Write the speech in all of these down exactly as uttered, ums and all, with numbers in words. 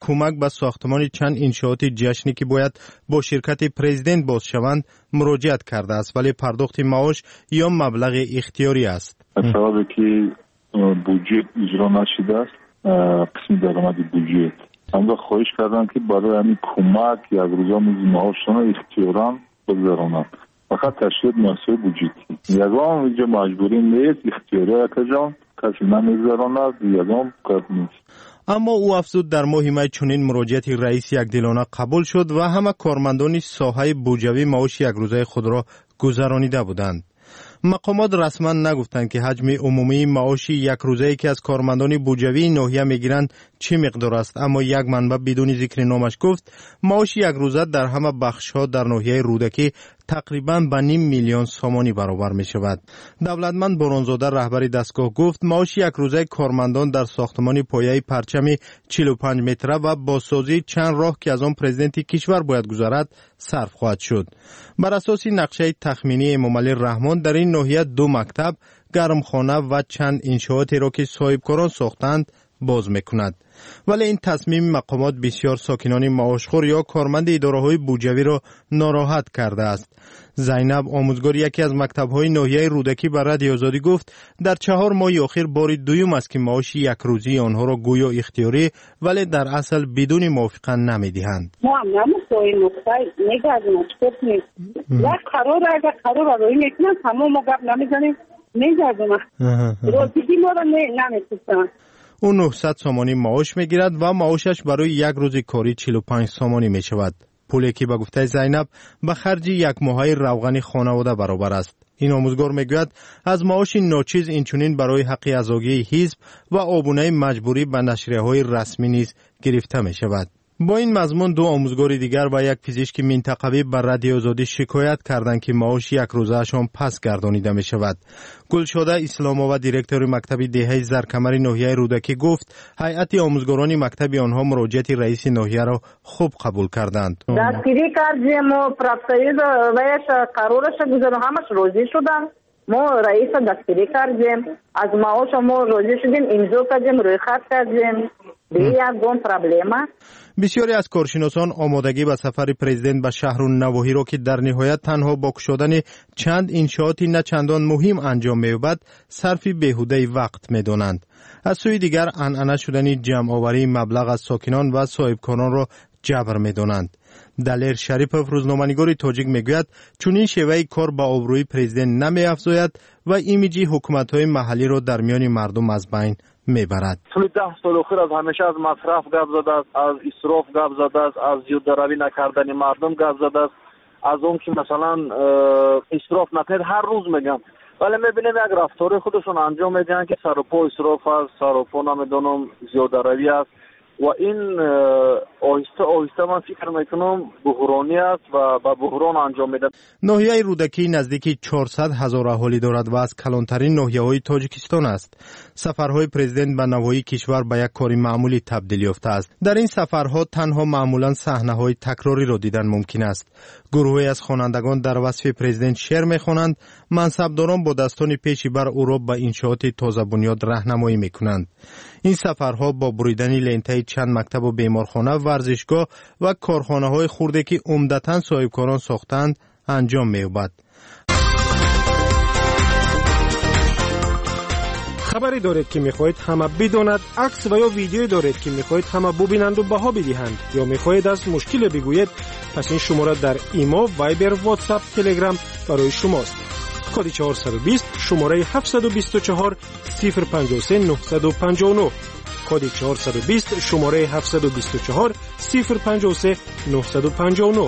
کمک به ساختمان چند انشاءات جشنی که باید با شرکت پرزیدنت باز شوند مراجعت کرده است، ولی پرداخت معاش یا مبلغ اختیاری است. سبب که بودجه اجرا نشده است، قسمی درآمد بودجه هم خواهش کردن که برای همین کمک یک روزه معاششان اختیارا بگذارانند. فقط تشکیل مناسب بودجه یگان اینجا مجبوری نیست، اختیاری اکجان کسی نمیگذاراند، یگان کار نیست. اما او افزود در ماه می چنین مراجعت رئیس یکدلانه قبول شد و همه کارمندان ساحه بودجوی معاش یک روزه خود را گذرانیده بودند. مقامات رسما نگفتند که حجم عمومی معاش یک روزه‌ای که از کارمندان بودجوی ناحیه میگیرند چه مقدار است، اما یک منبع بدون ذکر نامش گفت معاش یک روزه در همه بخش‌ها در ناحیه رودکی تقریباً به نیم میلیون سامانی برابر می شود. دولتمند بارانزاده رهبر دستگاه گفت معاش یک روزه کارمندان در ساختمان پایه پرچم چهل و پنج متره و بازسازی چند راه که از آن پرزیدنت کشور باید گذرد صرف خواهد شد. بر اساس نقشه تخمینی امامعلی رحمان در این ناحیه دو مکتب، گرمخانه و چند انشاءاتی را که صاحبکاران ساختند باز میکند. ولی این تصمیم مقامات بسیار ساکنان معاشخور یا کارمند اداره‌های بودجوی را ناراحت کرده است. زینب آموزگار یکی از مکتب‌های ناحیه رودکی به رادیو آزادی گفت در چهار ماه اخیر بار دوم است که معاش یک روزی آنها را گویا اختیاری ولی در اصل بدون موافقت نمی‌دهند. ما هم نمی‌خواهیم نقطه نگردیم چطور نیست. یک قرار اگر قرار روی میکنن تمام ما گپ نمی‌زنیم نگردیم. روزی ما را نمی‌پرسن. او نهصد سامانی معاش میگیرد و معاشش برای یک روز کاری چهل و پنج سامانی می شود. پولی که به گفته زینب به خرج یک ماهی روغن خانواده برابر است. این آموزگار میگوید از معاش ناچیز اینچنین برای حق ازاگی حزب و آبونه مجبوری به نشریه‌های رسمی نیز گرفته می شود. با این مضمون دو آموزگار دیگر و یک پزشک منطقوی بر رادیو آزادی شکایت کردند که معاش یک روزه‌شان پس گردانیده می شود. گلشاده اسلام‌آباد دیرکتور مکتب دهه زرکمر ناحیه رودکی گفت هیئت آموزگاران مکتب آنها مراجعت رئیس ناحیه را خوب قبول کردند. دستگیری کردیم و پرافسایز ویش قرارش گذارم همش روزی شدن. ما رئیس دستگیری کردیم، از معاش ما روزی شدیم، امضا کردیم، روی خط کردیم. به یک گون پرابلم. بسیاری از کارشناسان آمادگی به سفر پرزیدنت به شهر و نواحی را که در نهایت تنها با گشودن چند انشاءاتی نه چندان مهم انجام می‌یابد صرف بیهوده وقت می‌دانند. از سوی دیگر عنعنه شدن جمع آوری مبلغ از ساکنان و صاحبکاران را جبر می‌دانند. دلیر شریفوف روزنامه‌نگار تاجیک میگوید چنین شیوه کار با آبروی پرزیدنت نمی‌افزاید و ایمیج حکومت‌های محلی را در میان مردم از بین میبرد. طول ده سال اخیر از همیشه از مصرف گپ زده است، از اسراف گپ زده است، از زیادروی نکردن مردم گپ زده است، از اون که مثلا اسراف نکنید هر روز میگن، ولی میبینیم یک رفتار خودشون انجام میدن که سر و پا اسراف است، سر و پا نمیدونم زیادروی است و این آهسته آهسته من فکر میکنم بحرانی است و با بحران انجام میده. ناحیه رودکی نزدیک چهارصد هزار اهالی دارد و از کلانترین ناحیه‌های تاجیکستان است. سفرهای پرزیدنت به نواحی کشور به یک کاری معمولی تبدیل یافته است. در این سفرها تنها معمولا صحنه‌های تکراری را دیدن ممکن است. گروهی از خوانندگان در وصف پرزیدنت شعر می‌خوانند، منصبداران با دستان پیشی بر او را به انشاءات تازه بنیاد راهنمایی می‌کنند. این سفرها با بریدن لنته چند مکتب و بیمارخانه، ورزشگاه و کارخانه‌های خرده که عمدتاً صاحبکاران ساختند انجام می‌یابد. خبری دارید که می‌خواهید همه بداند، عکس و یا ویدیویی دارید که می‌خواهید همه ببینند و بها بدهند، یا می‌خواهید از مشکل بگویید، پس این شماره در ایمو، وایبر، واتساپ، تلگرام برای شماست. کد چهارصد و بیست شماره هفتصد و بیست و چهار صفر پنجاه و سه نهصد و پنجاه و نه. کد چهارصد و بیست شماره هفتصد و بیست و چهار صفر پنجاه و سه نهصد و پنجاه و نه.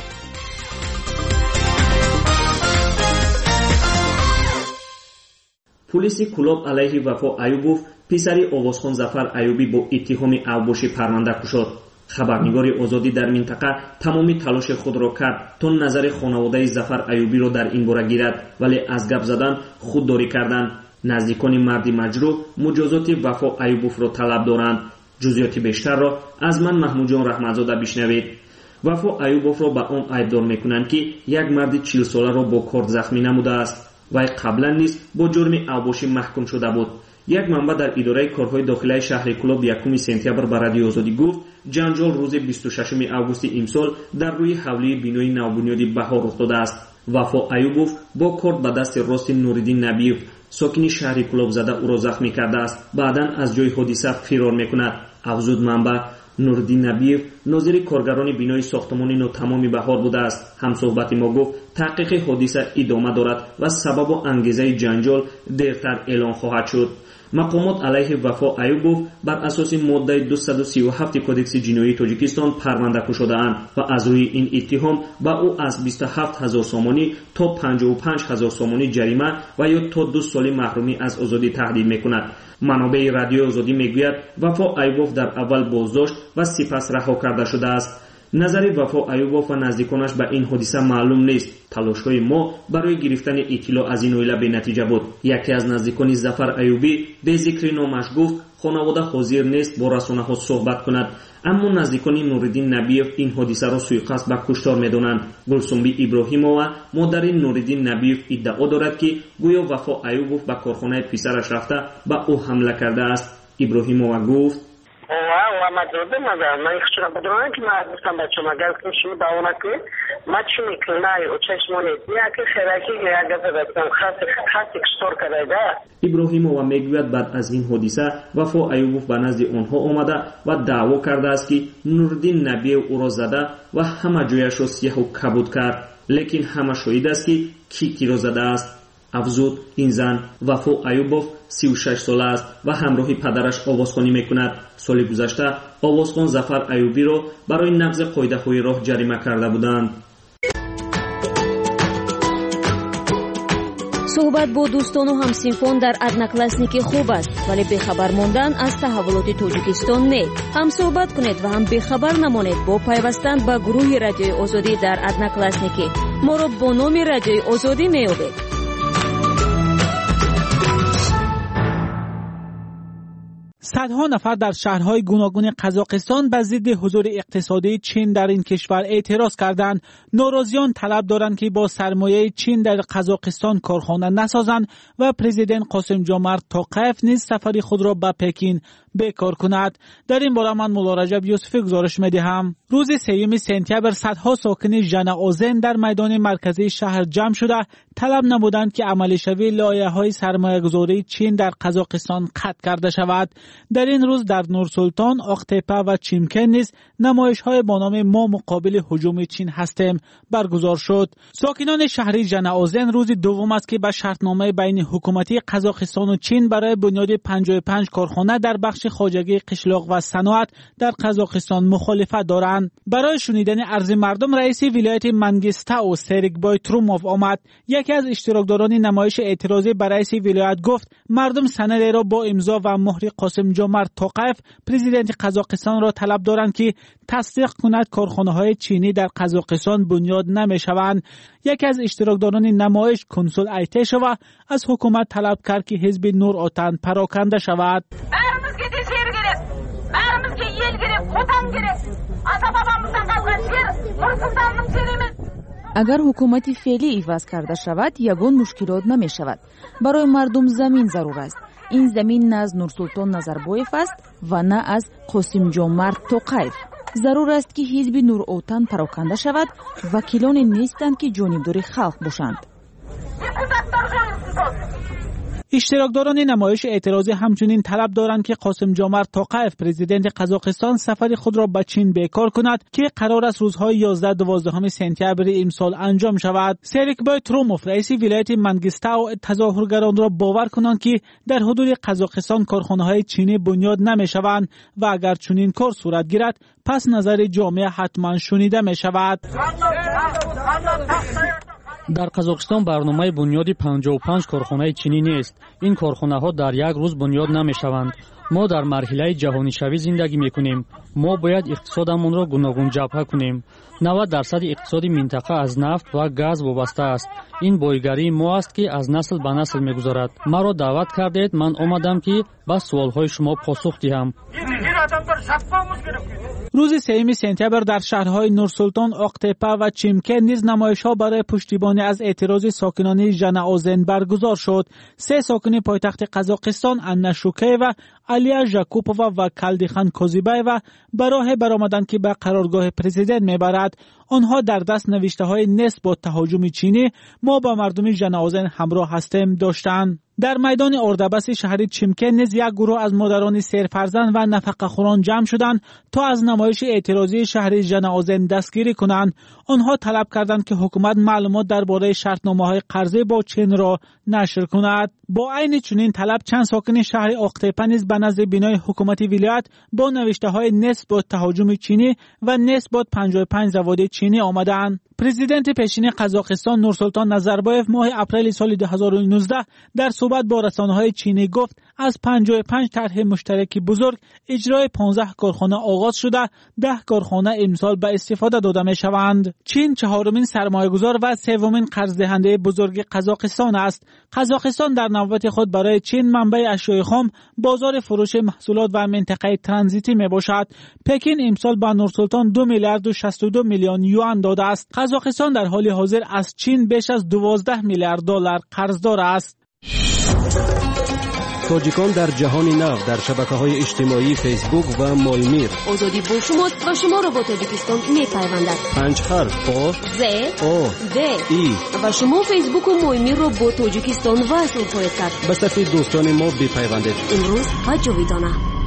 پلیس کلاب علیه وفا ایوبوف پسری آوازخوان ظفر ایوبی با اتهام اوباشی پرونده کشید. خبرنگار آزادی در منطقه تمامی تلاش خود را کرد تا نظر خانواده ظفر ایوبی را در این باره گیرد، ولی از گپ زدن خودداری کردند. نزدیکان مرد مجروح مجازات وفا ایوبوف را طلب دارند. جزئیات بیشتر را از من محمود جان رحمتزاده بشنوید. وفا ایوبوف را به آن ایبدار میکنند که یک مرد چهل ساله را با کارد زخمی نموده است. وی قبلا نیز با جرم اوباشی محکوم شده بود. یک منبع در اداره کارهای داخلی شهر کلوب یکم سپتامبر به رادیو آزادی گفت جنجال روز بیست و ششم آگوست امسال در روی حولی بینای نوبنیادی بهار رخ داده است. وفا ایوبوف با کارت به دست راست نوردین نبیوف ساکن شهر کلوب زده او را زخمی کرده است. بعدا از جای حادثه فرار میکند. افزود منبع نوردین نبیوف ناظر کارگران بینای ساختمان نو تمام بهار بوده است. همصحبت ما گفت تحقیق حادثه ادامه دارد و سبب و انگیزه جنجال دیرتر اعلان خواهد شد. مقامات علیه وفا ایوبوف بر اساس ماده دویست و سی و هفت کدکس جنایی تاجیکستان پرونده کشیده‌اند و از روی این اتهام به او از بیست و هفت هزار سومانی تا پنجاه و پنج هزار سومانی جریمه و یا تا دو سال محرومی از آزادی تهدید میکند. منابع رادیو آزادی میگوید وفا ایوبوف در اول بازداشت و سپس رها کرده شده است. نظر وفا ایوبوف و نزدیکانش به این حادثه معلوم نیست. تلاش‌های ما برای گرفتن اطلاع از این اویله به نتیجه بود. یکی از نزدیکان ظفر ایوبی به ذکر نامش گفت خانواده حاضر نیست با رسانه‌ها صحبت کند، اما نزدیکان نوردین نبیوف این حادثه را سوءقصد به کشتار می‌دانند. گلسنبی ابراهیمова مادر نوردین نبیوف ادعا دارد که گویا وفا ایوبوف به کارخانه پسرش رفته به او حمله کرده است. ابراهیمова گفت و ما دوده مگر من خشم بدونم که ما گفتم بچه مگر که شما داونه که ما چی میکنای و چشمونی دیا که خیراکی یا گذاشتم خاص خاصی کشتار کرده. ابراهیمова میگوید بعد از این حادثه وفا ایوبوف به نزد آنها آمده و دعوا کرده است که نوردین نبیوف او را زده و همه جایش را سیاه و کبود کرد، لیکن همه شاهد است که کی کی را زده است. افزود این زن وفا ایوبوف سی و شش ساله است و همراه پدرش آوازخوانی میکند. سال گذشته آوازخوان ظفر ایوبی را برای نقض قاعده‌های راه جریمه کرده بودند. صحبت با دوستان و همسینفان در ادناکلاسنیکی خوب است، ولی بخبر ماندن از تحولات تاجیکستان نه. هم صحبت کنید و هم بخبر نمانید با پیوستن به گروه رادیوی آزادی در ادناکلاسنیکی. ما را با نام رادیوی آزادی میابید. صدها نفر در شهرهای گوناگون قزاقستان به ضد حضور اقتصادی چین در این کشور اعتراض کردند. ناراضیان طلب دارند که با سرمایه چین در قزاقستان کارخانه نسازند و پرزیدنت قاسم جمعت توقیف نیز سفری خود را به پکین بکار کند. در این باره من مولا رجب یوسفی گزارش می‌دهم. روز سوم سپتامبر صدها ساکن ژناوزن در میدان مرکزی شهر جمع شده طلب نمودند که عملی شوی لایحه‌های سرمایه‌گذاری چین در قزاقستان قطع کرده شود. در این روز در نورسلطان، آق‌تپه و چیمکن نیز نمایش‌های با نام ما مقابل هجوم چین هستیم برگزار شد. ساکنان شهر ژناوزن روز دوم است که به شرطنامه بین حکومتی قزاقستان و چین برای بنیاد پنجاه و پنج کارخانه در بخش خواجگی قشلاق و صنعت در قزاقستان مخالفت دارند. برای شنیدن عرض مردم رئیس ولایت منگیستاو سریکبای تروموف آمد. یکی از اشتراکداران نمایش اعتراضی به رئیس ولایت گفت مردم سند را با امضا و مهر قاسم جمعت توقیف پرزیدنت قزاقستان را طلب دارند که تصدیق کند کارخانه‌های چینی در قزاقستان بنیاد نمی‌شوند. یکی از اشتراکداران نمایش کنسول ایتشوا از حکومت طلب کرد که حزب نور آتن پراکنده شود. اگر حکومت فعلی عوض کرده شود یگان مشکلات نمی شود. برای مردم زمین ضرور است. این زمین نه از نورسلطان نظربایف است و نه از قاسم جمعت توقیف. ضرور است که حزب نور آتن پراکنده شود. وکیلان نیستند که جانبدار خلق باشند. اشتراکداران نمایش اعتراضی همچنین طلب دارند که قاسم جمعت توقیف پرزیدنت قزاقستان سفر خود را به چین بکار کند که قرار است روزهای یازده دوازده سپتامبر امسال انجام شود. سریکبای تروموف رئیس ولایت منگیستاو تظاهرگران را باور کنند که در حدود قزاقستان کارخانه‌های چینی بنیاد نمی‌شوند و اگر چنین کار صورت گیرد پس نظر جامعه حتما شنیده می‌شود. در قزاقستان برنامه بنیاد پنجاه و پنج کارخانه چینی نیست. این کارخانه ها در یک روز بنیاد نمی شوند. ما در مرحله جهانی شوی زندگی می کنیم. ما باید اقتصادمان را گوناگون جبهه کنیم. نود درصد اقتصاد منطقه از نفت و گاز وابسته است. این بایگری ما است که از نسل به نسل می گذارد. مرا دعوت کردید، من آمدم که به سوال های شما پاسخ دهم. روز سوم سپتامبر در شهرهای نورسولتان، آقتپه و چیمکه نیز نمایش‌ها برای پشتیبانی از اعتراض ساکنان ژناوزن برگزار شد. سه ساکن پایتخت قزاقستان، انا شوکیوا، علیا ژاکوپووا و کلدیخان کوزیبایوا به راه برآمدند که به قرارگاه پرزیدنت میبرد. آنها در دست نوشته‌های نسبت با تهاجم چینی ما با مردم ژناوزن همراه هستیم داشتند. در میدان اردبس شهر چیمکه نیز یک گروه از مادران سرفرزند و نفقه‌خوران جمع شدند تا از نمایش اعتراضی شهر ژناوزن دستگیری کنند. آنها طلب کردند که حکومت معلومات درباره شرطنامه‌های قرضه با چین را نشر کند. با عین چنین طلب چند ساکن شهر آقتپه نیز به نزد بینای حکومت ولایت با نوشته‌های نسبت با تهاجم چینی و نسبت پنجاه و پنج زواد چینی آمدند. پرزیدنت پیشین قزاقستان نورسولتان نظربایف ماه اپریل سال دو هزار و نوزده در صحبت با رسانه‌های چینی گفت از پنجاه و پنج طرح مشترک بزرگ اجرای پانزده کارخانه آغاز شده، ده کارخانه امسال به استفاده داده می‌شوند. چین چهارمین سرمایه‌گذار و سومین قرض دهنده بزرگ قزاقستان است. قزاقستان در نوبت خود برای چین منبع اشیاء خام، بازار فروش محصولات و منطقه ترانزیتی میباشد. پکین امسال به نورسولتان دو میلیارد و شصت و دو میلیون یوان داده است. قزاقستان در حال حاضر از چین بیش از دوازده میلیارد دلار قرضدار است. تاجیکان در جهان نو در شبکه‌های اجتماعی فیسبوک و مایمیر. آزادی با شماست و شما را با تاجیکستان می‌پیوندد. پنج حرف آ ز آ د ای و شما فیسبوک و مایمیر را با تاجیکستان وصل خواهید کرد. به صف دوستان ما بپیوندید. امروز و جاویدانه.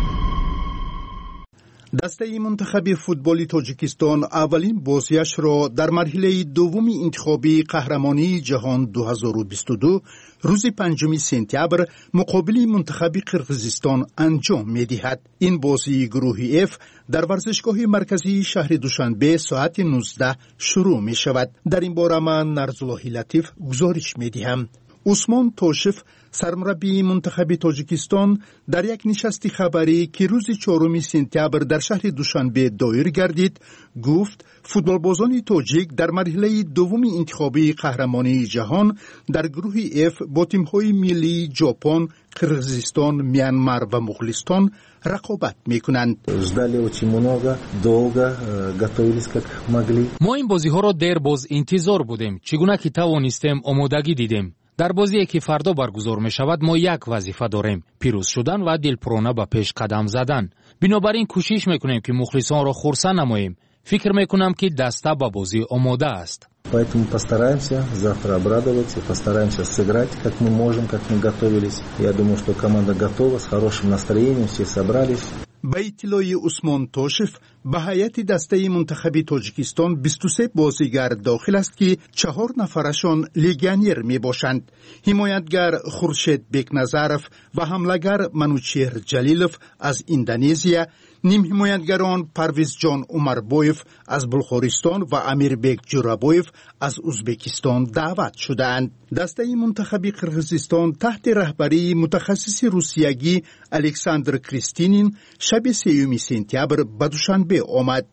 دسته منتخب فوتبال تاجیکستان اولین بازیش را در مرحله دوم انتخابی قهرمانی جهان دو هزار و بیست و دو روز پنجم سپتامبر مقابل منتخب قرقیزستان انجام می‌دهد. این بازی گروهی اف در ورزشگاه مرکزی شهر دوشنبه ساعت نوزده شروع می شود. در این باره من نرزالله لطیف گزارش می‌دهم. عثمان توشف سرمربی منتخب تاجیکستان در یک نشست خبری که روز چهارم سپتامبر در شهر دوشنبه دایر گردید گفت فوتبالبازان تاجیک در مرحله دوم انتخابی قهرمانی جهان در گروه اف با تیم‌های ملی ژاپن، قرقیزستان، میانمار و مغولستان رقابت میکنند. ما این بازی‌ها را دیر باز انتظار بودیم. چگونه که توانستیم آمادگی دیدیم. در بازی که فردا برگزار می شود ما یک وظیفه داریم: پیروز شدن و دلپرانه به پیش قدم زدن. بنابراین کوشش میکنیم که مخلصان را خرسند نماییم. فکر میکنم که دسته به بازی آماده است. Поэтому постараемся завтра обрадовать и постараемся сыграть, как мы можем, как мы готовились. Я думаю, что команда готова, с хорошим настроением, все собрались. به اطلاع عثمان توشف به هیئت دسته منتخب تاجیکستان بیست و سه بازیگر داخل است که چهار نفرشان لیگانیر می باشند. حمایتگر خورشید بیکنظرف و حملهگر منوچهر جلیلوف از اندونزیا، نیم حمایتگران پرویز جان عمربویف از بلغارستان و امیربک جورابویف از ازبکستان دعوت شدند. دسته منتخب قرقیزستان تحت رهبری متخصص روسیایی الکساندر کریستینین شب سوم سپتامبر به دوشنبه آمد.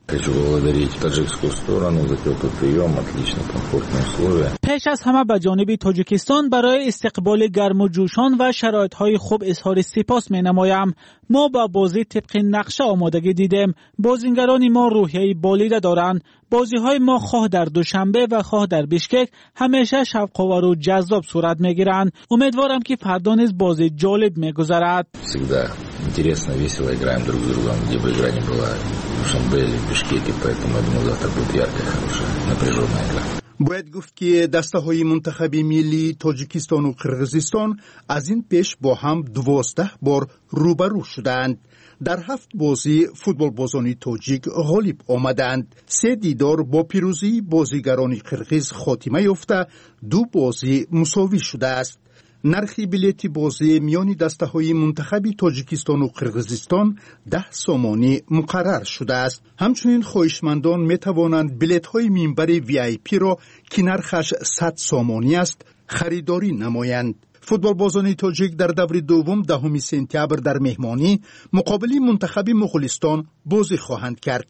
پیش از همه به جانب تاجیکستان برای استقبال گرم و جوشان و شرایط‌های خوب اظهار سپاس می‌نمایم. ما با بازی طبق نقشه آمادگی دیدیم. بازیگران ما روحیه بالیده دارند. بازی‌های ما خواه در دوشنبه و خواه در بیشکک همیشه شوق‌آور و جذاب صورت می‌گیرند. امیدوارم که فردا نیز بازی جالب می‌گذرد. Всегда интересно, весело играем друг с другом, где бы игра ни была. В Душанбе или в Бишкеке, поэтому я думаю, завтра будет яркая, хорошая, напряженная игра. باید گفت که دسته های منتخب ملی تاجیکستان و قرقیزستان از این پیش با هم دوازده بار روبرو شدند. در هفت بازی فوتبال بازان تاجیک غالب آمدند. سه دیدار با پیروزی بازیگران قرقیز خاتمه یافته، دو بازی مساوی شده است. نرخ بلیت بازی میان دسته های منتخب تاجیکستان و قرقیزستان ده سامانی مقرر شده است. همچنین خواهشمندان می توانند بلیت های منبر وی آی پی را که نرخش صد سامانی است خریداری نمایند. فوتبال بازان تاجیک در دور دوم دهم سپتامبر در مهمانی مقابل منتخب مغولستان بازی خواهند کرد.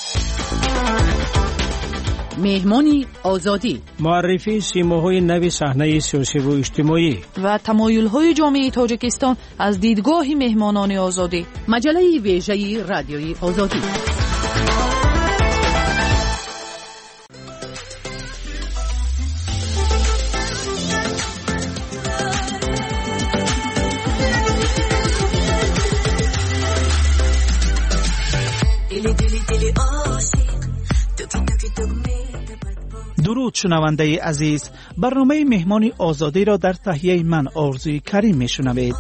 مهمانی آزادی، معرفی سیماهای نوی صحنه سیاسی و اجتماعی و تمایل‌های جامعه تاجیکستان از دیدگاه مهمانان آزادی، مجله ویژه رادیوی آزادی. درود شنونده عزیز، برنامه مهمان آزادی را در تهیه من آرزوی کریم میشنوید.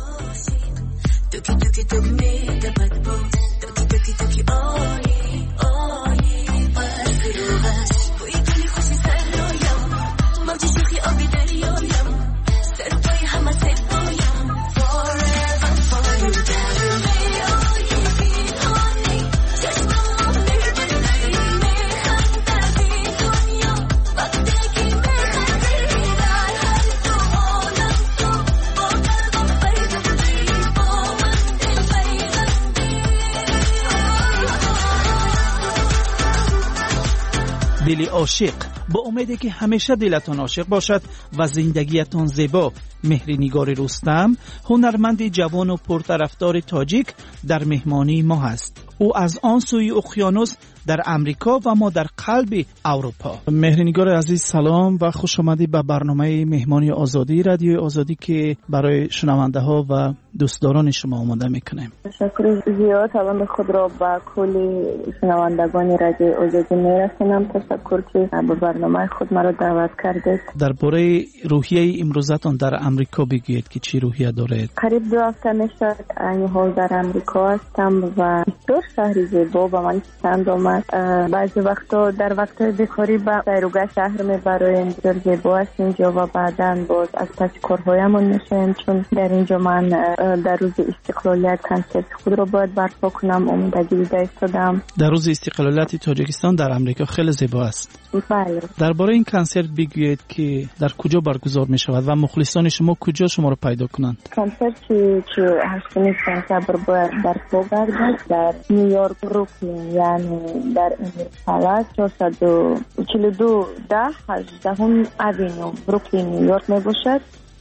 دل عاشق، با امیدی که همیشه دلتان عاشق باشد و زندگیتان زیبا. مهرنگار رستم، هنرمند جوان و پرطرفدار تاجیک، در مهمانی ما هست. او از آن سوی اقیانوس در امریکا و ما در قلب اروپا. مهرنگار عزیز سلام و خوش آمدید به برنامه مهمانی آزادی رادیو آزادی که برای شنونده ها و دوستداران شما آماده میکنیم. تشکر زیاد طبعا خود را با کل شنوندگان رادیو آزادی میرسونم. تشکر که به برنامه خود مرا دعوت کردید. درباره روحیه امروزتان در امریکا بگویید که چی روحیه دارید؟ قریب دو هفته میشه این حال در امریکا هستم و دو شهر زیبا و من پسند آمد. بعضی وقتا در وقت بیکاری به سیروگاه شهر میبرایم، بسیار زیبا است اینجا و بعدا باز از پس کارهایمون میشیم، چون در اینجا من در روز استقلالیت کنسرت خود را باید برپا کنم. امیدگی دیده ایستادم. در روز استقلالیت تاجیکستان در امریکا خیلی زیبا است. بله. درباره این کنسرت بگویید که در کجا برگزار می شود و مخلصان شما کجا شما را پیدا کنند؟ کنسرت که هشتم سپتامبر باید برپا گردد در نیویورک بروکلین، یعنی در پالاس چهارصد و چهل و دو ده هجدهم اوینیو بروکلین نیویورک می باشد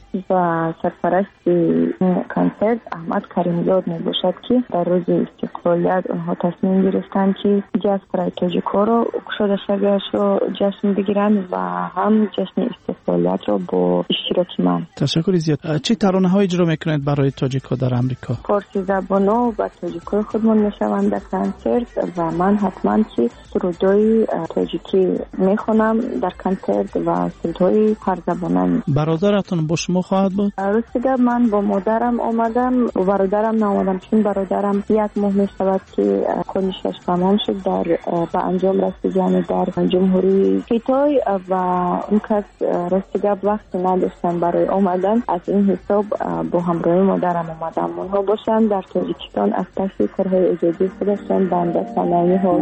و سرپرست کنسرت احمد کریمزاد می باشد که در روز استقلالیت اونها تصمیم گرفتن که جشن برای تاجیک‌ها رو کشاده شویش رو جشن بگیرن و هم جشن استقلالیت رو با اشتراک من. تشکر زیاد. چه ترانه های اجرا میکنید برای تاجیک‌ها در امریکا؟ فارسی زبان‌ها و تاجیک‌های خودمون میشوند در کنسرت و من حتما که سرودای تاجیکی میخونم در کنسرت و سرودای هر زبانه. برادرتون با شما خواهد بود؟ راستی من با مادرم آمدم و برادرم نامدم، چون برادرم یک ماه می شود که کنشش تمام شد در به انجام رسید، یعنی در جمهوری کیتای و اون کس راستی وقت نداشتن برای آمدن. از این حساب با همراهی مادرم آمدم. اونها باشن در تاجیکستان از پس کارهای ایجادی خودشان بنده صنایع ها.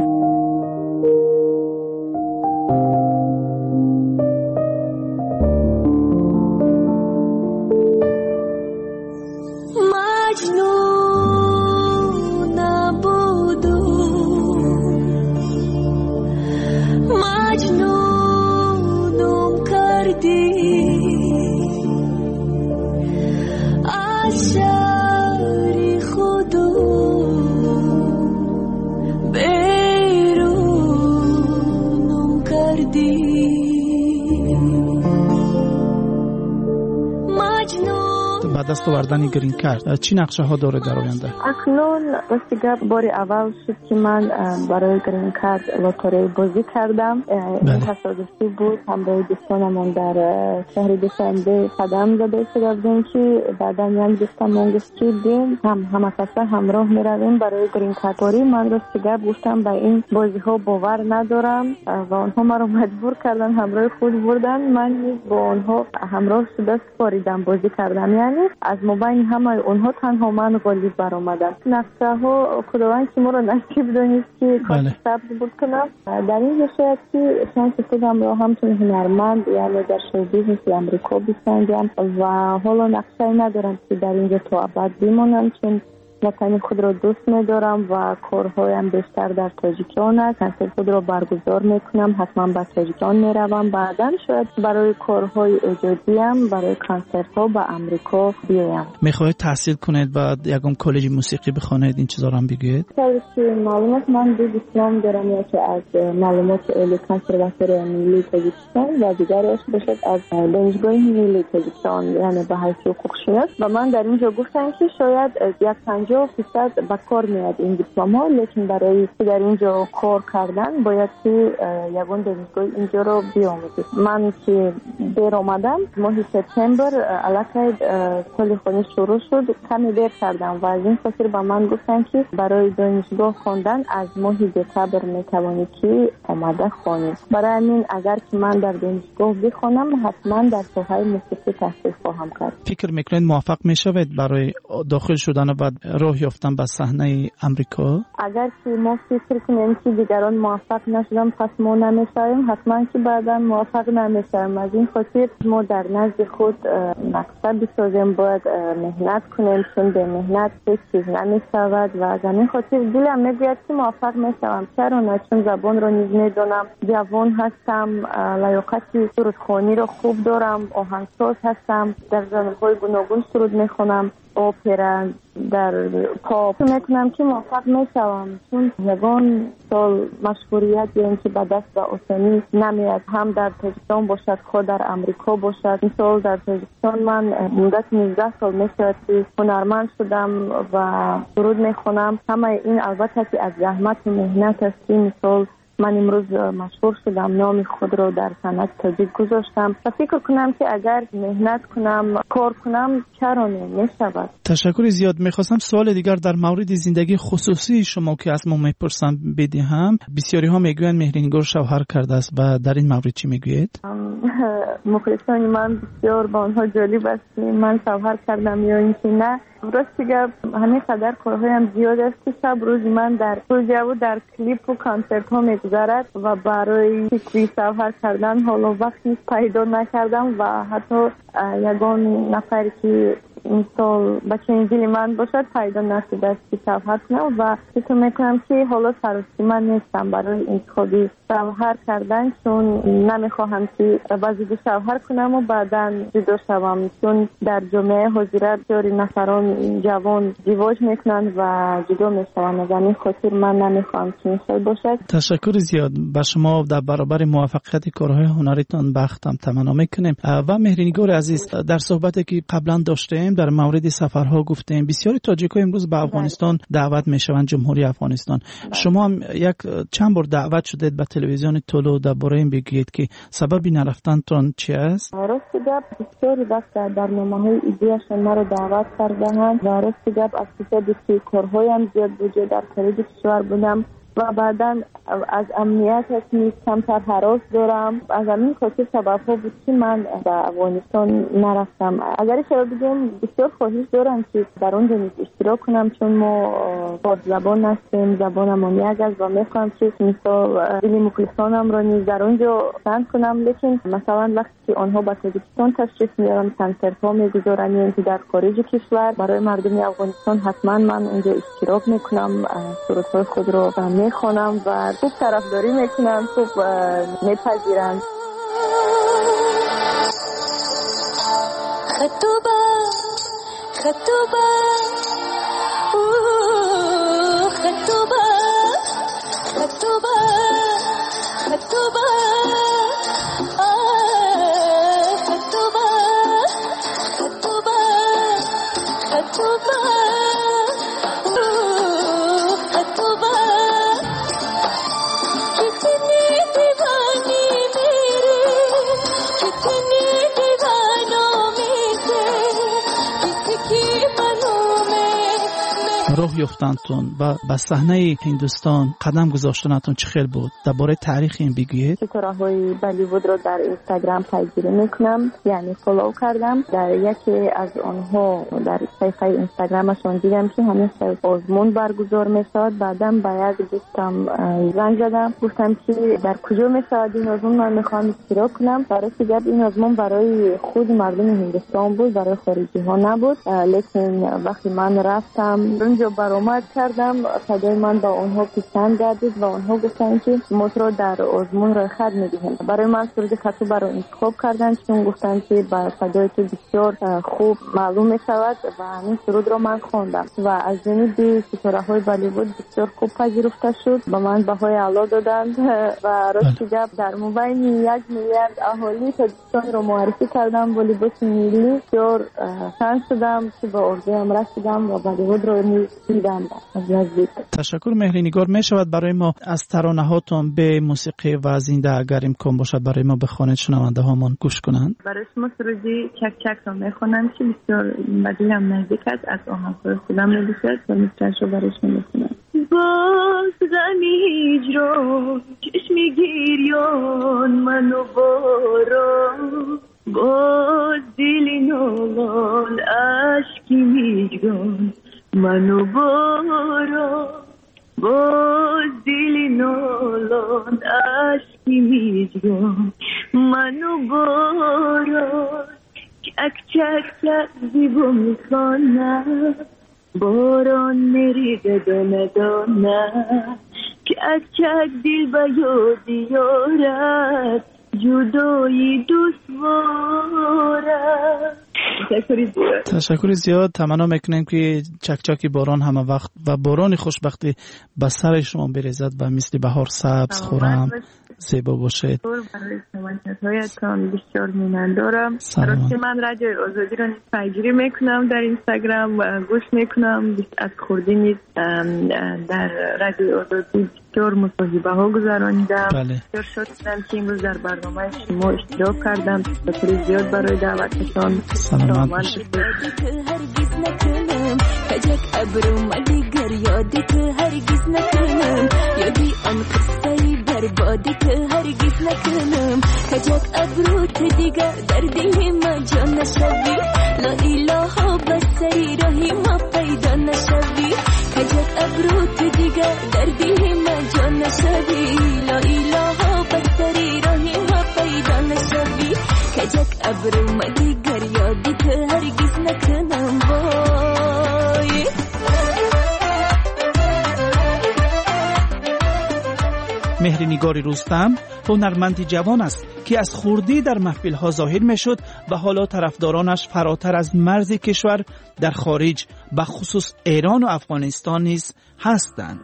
دست آوردن گرین کارت چی نقشه ها داره در آینده؟ اکنون راستی باری اول شد که من برای گرین کارت لاتاری بازی کردم. این تصادفی بود. همراه دوستانمون در شهر دوشنبه قدم زده شدیم که بعدا یک دوستمون گفت که بیم هم همه کسا همراه می رویم برای گرین کارت باری. من راستی گفتم به این بازی ها باور ندارم و آنها مرا مجبور کردن همراه خود بردن. من با آنها همراه شده سپاریدم بازی کردم، یعنی از مبین همه اونها تنها من غالب برآمدم. نقشه ها خداوند که ما را نصیب دانست که کار صبر بود کنم. در این شاید که شانس خودم را همچون هنرمند یعنی در شو بیزنس امریکا بسنجم و حالا نقشه ندارم که در اینجا تا ابد بمانم، چون وطن خود را دوست می‌دارم و کارهایم بیشتر در تاجیکستان است. کنسرت خود را برگزار می‌کنم، حتما به تاجیکستان می‌روم. بعداً شاید برای کارهای ایجادیم برای کنسرت‌ها به امریکا بیایم. می‌خواهید تحصیل کنید و یکم کالج موسیقی بخوانید، این چیزا رو هم بگید؟ که معلومات من دو دیپلم دارم، یکی از معلومات عالی کنسرواتوری ملی تاجیکستان و دیگرش باشد از دانشگاه ملی تاجیکستان، یعنی به حیث حقوق‌شناس. و من در اینجا گفتم که شاید یک پنجاه درصد به کار میاد این دیپلم‌ها، لیکن برای در اینجا کار کردن باید که یگان دانشگاه اینجا رو بیاموزید. من که دیر آمدم ماه سپتامبر علاقه سال خونی شروع شد، کمی دیر کردم و از این خاطر به من گفتن که برای دانشگاه خواندن از ماه دسامبر میتوانی که آماده خوانی. برای همین اگر که من در دانشگاه بخوانم حتما در ساحه موسیقی تحصیل خواهم کرد. فکر میکنید موفق میشوید برای داخل شدن و بعد راه یافتن به صحنه امریکا؟ اگر که ما فکر کنیم که دیگران موفق نشدن پس ما نمیشویم، حتما که بعدا موفق نمیشویم. از این خاطر ما در نزد خود مقصد بسازیم، باید مهنت کنیم، چون به مهنت هیچ چیز نمیشود و از این خاطر دلم میگوید که موفق میشوم. چرا نه؟ چون زبان رو نیز میدونم، جوان هستم، لیاقت سرودخوانی رو خوب دارم، آهنگساز هستم، در ژانرهای گوناگون سرود میخونم، اپرا، در پاپ. میتونم که موفق میشوم، چون یگان سال مشهوریت یعنی که به دست و آسانی نمیاد، هم در تاجیکستان باشد خود در امریکا باشد. مثال در تاجیکستان من مدت نوزده سال میشود که هنرمند شدم و سرود میخونم. همه این البته که از زحمت و مهنت است. مثال من امروز مشهور شدم، نام خود را در صنعت تاجیک گذاشتم و فکر کنم که اگر مهنت کنم، کار کنم، چرا نمیشود. تشکر زیاد. میخواستم سوال دیگر در مورد زندگی خصوصی شما که از ما میپرسم بدهم. بسیاری ها میگویند مهرنگار شوهر کرده است و در این مورد چی میگویید؟ مخلصان من بسیار با آنها جالب است من شوهر کردم یا اینکه نه. راستی گپ همین قدر کارهایم زیاد است که شب روز من در پروژه و در کلیپ و کنسرت ها میگذرد و برای فکری شوهر کردن حالا وقتی پیدا نکردم و حتی یگان نفری که مثال بچه انجیلی من باشد پیدا نشده است که شوهر کنم و فکر میکنم که حالا سراستی من نیستم برای انتخابی شوهر کردن، چون نمیخواهم که وزید شوهر کنم و بعدا جدا شوم، چون در جامعه حضورت جاری نفران جوان ازدواج میکنند و جدا میشوند. از این خاطر من نمیخواهم که این باشد. تشکر زیاد. به شما در برابر موفقیت کارهای هنریتان بختم تمنا میکنیم. و مهرنگار عزیز، در صحبتی که قبلا داشتیم در مورد سفرها گفتیم بسیاری تاجیک‌ها امروز به افغانستان دعوت میشوند، جمهوری افغانستان. شما هم یک چند بار دعوت شدید به تلویزیون تولو، درباره این بگید که سبب نرفتنتان چی است؟ راست گپ بسیاری وقت در برنامه‌های ایدیاشون مرا دعوت کردند و راست گپ از خاطر که کارهایم زیاد بود در خارج کشور بودم و بعدا از امنیت هستم کمتر هراس دارم. از همین خاطر سبب‌ها بود که من به افغانستان نرفتم. اگر شما بگم بسیار خواهش دارم که در اونجا اشتراک کنم، چون ما با زبان هستیم، زبانم یک است و میخوام که مثلا دلی مخلصانم را نیز در اونجا بند کنم. لیکن مثلا وقتی که آنها به تاجیکستان تشریف میارن، کنسرت ها میگذارن یا در خارج کشور، برای مردم افغانستان حتما من اونجا اشتراک میکنم، سرودهای خود را میخونم و خوب طرفداری میکنن، خوب میپذیرن. خطوبه خطوبه خطوبه خطوبه خطوبه خطوبه خطوبه خطوبه راه راه یافتنتون و به صحنه هندوستان قدم گذاشتنتون چه خیلی بود؟ درباره تاریخ این بگویید. ستاره‌های بالیوود رو در اینستاگرام پیگیری میکنم، یعنی فالو کردم. در یکی از آنها در صفحه اینستاگرامشون دیدم که همیشه آزمون برگزار میشد. بعدم باید دوستم زنگ زدم، گفتم که در کجا میشد این آزمون، من میخوام اشتراک کنم. برای که این آزمون برای خود مردم هندوستان بود، برای خارجی ها نبود. لیکن وقتی من رفتم اونجا برآمد کردم، صدای من با اونها پسند گردید و اونها گفتن که ما رو در آزمون رای خط میدیم. برای من سرود خطو برای انتخاب کردن، چون گفتن که با صدای تو بسیار خوب معلوم میشود و همین سرود رو من خواندم و از جانب ستاره های بالیوود بسیار خوب پذیرفته شد. با من بهای اعلی دادند و راست گپ در مبین یک میلیارد اهالی تاجیکستان رو معرفی کردم با لباس ملی. بسیار شانس شدم که با ارزویم رسیدم و بالیوود رو دیدم از نزدیک. تشکر مهرینگار. می شود برای ما از ترانه هاتون به موسیقی و زنده اگر امکان باشد برای ما بخوانید، شنونده هامون گوش کنند؟ برای شما سرودی چک چک رو میخونم که بسیار بدیلم نزدیک است، از آهنگ‌های خودم می‌دوشد و می‌تونم رو برای شما بخونم. باز غمی هجران چشمی گریان منو باران، باز دل نالان عشقی میگان منو باران، باز دل نالان عشقی میگان منو باران. چک چک چک زیبا میخوانم، باران میریزه دانه دانه، چک چک دل به یاد یارد جدایی دشواره. تشکر زیاد. تمنا میکنیم که چکچکی باران همه وقت و باران خوشبختی به سر شما بریزد و مثل بهار سبز خورم زیبا باشید. برای سمانتهایتان بسیار مینن دارم. راستی من رادیو آزادی رو پیگیری میکنم در اینستاگرام و گوش میکنم. از خوردنی در رادیو آزادی بسیار مصاحبه ها گذرانیدم. بسیار شاد شدم که امروز در برنامه شما اشتراک کردم. تشکر زیاد برای دعوتتان. سلامت باشید. کجک ابرو مدیگر یادی که هرگز نکنم، یادی آن قصه‌ای بربادی که هرگز نکنم. کجک ابرو تو دیگر در دل ما جا نشوی، لا اله بسری راهی ما پیدا نشوی. کجک ابرو تو دیگر در دل ما جا نشوی، لا اله بسری راهی ما پیدا نشوی. کجک ابرو مدیگر یادی که هرگز نکنم. وای مهرنگار رستم هنرمندی جوان است که از خردی در محفل‌ها ظاهر می‌شد و حالا طرفدارانش فراتر از مرز کشور در خارج به خصوص ایران و افغانستان نیز هستند.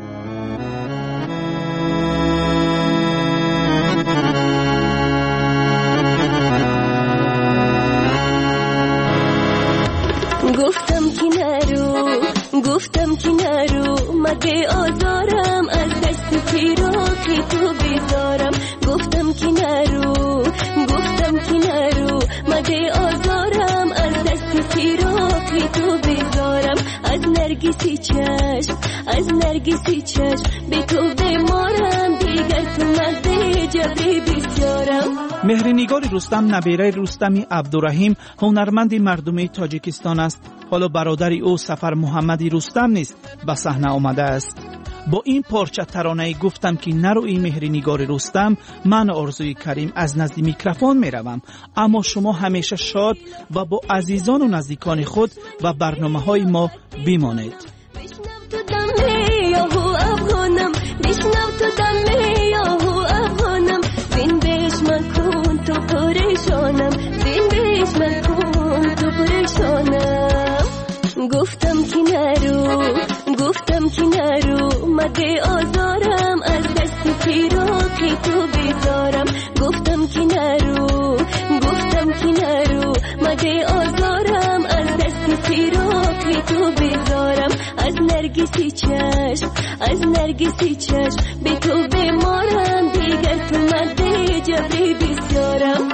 گفتم که نرو، گفتم که نرو، مگه آزارم از دست فراقی تو بیزارم. گفتم که نرو، گفتم که نرو، مگه آزارم از دست فراقی تو بیزارم. از نرگسی چشم، از نرگسی چشم به تو بمارم، دیگر تو مزه جبری بسیارم. مهرنگار رستم نبیره رستمی عبدالرحیم هنرمند مردمی تاجیکستان است. حالا برادر او سفر محمدی رستم نیست به صحنه آمده است. با این پارچه ترانه گفتم که نروی مهرنگار رستم، من آرزوی کریم از نزد میکروفون میروم، اما شما همیشه شاد و با عزیزان و نزدیکان خود و برنامه های ما بمانید. تو دمی یاهو افغانم، بشنو تو دمی یاهو افغانم، بین بیش من کن تو پریشانم، بین بیش من کن تو پریشانم. گفتم که نرو، گفتم که نرو، مگه آزارم از دست فراقی تو بیزارم. گفتم که نرو، گفتم که نرو، مگه آزارم از دست فراقی تو بیزارم. از نرگسی چشم، از نرگسی چشم به تو بمارم، دیگر تو مده جبری بسیارم.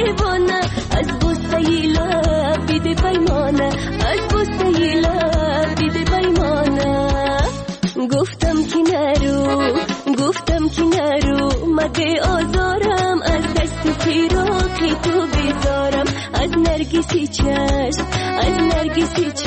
دیوانه از بوسه لب بیده پیمانه از بوسه لب بیده پیمانه گفتم که نرو گفتم که نرو مده آزارم از دست فراق تو بیزارم از نرگسی چشم از نرگسی